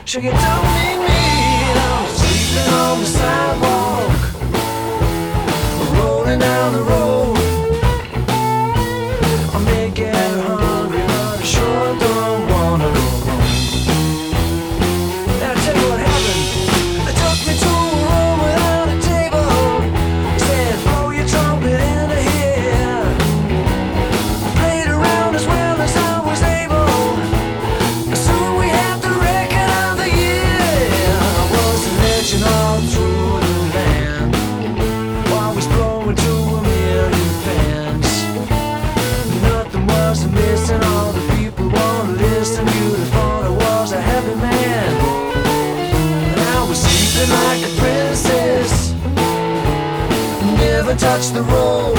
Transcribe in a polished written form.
Sure you don't need me. I'm sleeping on the sidewalk, rolling down the road. I may get hungry, but I sure don't wanna go home. Now I'll tell you what happened. They took me to a room without a table. Said, blow your trumpet into here. Played around as well as I was able. Soon we had the record of the year. I was a legend all through the land. Always blowing to a million fans. Nothing was missing, all the people wanna listen. You'd have thought I was a happy man. And I was sleeping like a princess, never touched the road.